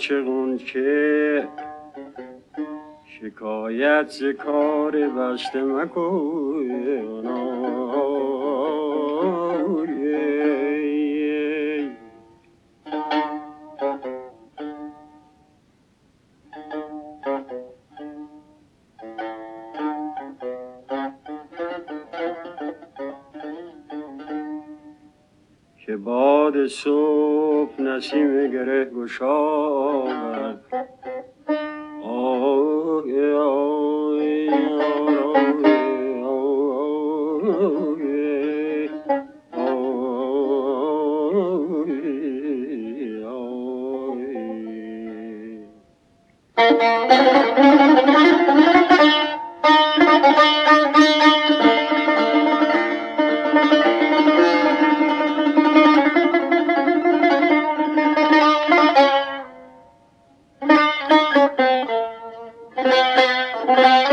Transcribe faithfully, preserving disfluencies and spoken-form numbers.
چگون که شکایت ز کار بسته مکن که باد صبح نسیم گره گشاید Thank you.